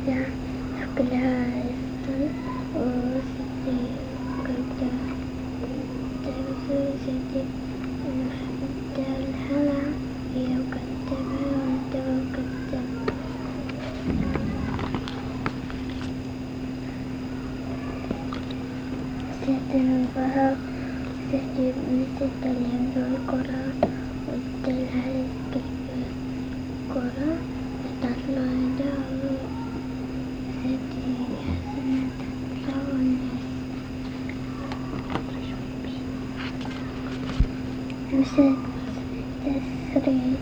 إذا شكلها يسطل وستي قد تبسوستي الهلا هي وكتبها وانت وكتب ستنبها ستي ست اليمن والقرى وابتلها الكلب القرى تطلع دعوة ستي حسنة تطلع الناس مشت تسري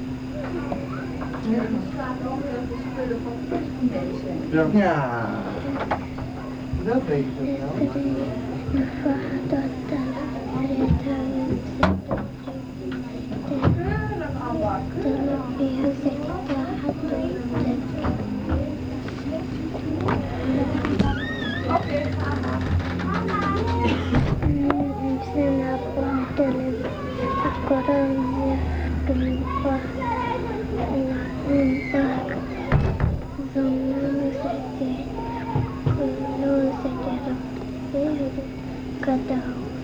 Ja, dat weet je wel. تسري نفحت الطلب ريتها ومسكت طلب فيها سكتة حتى سنة طلب القرآن يحكم البحر ظن ستي كل سجرة فيه كده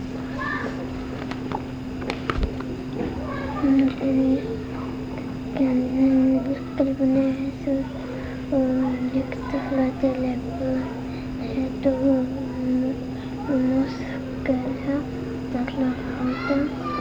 كان القلب ناس ولكتفلة لب حيته ومسكرها تطلع حوتا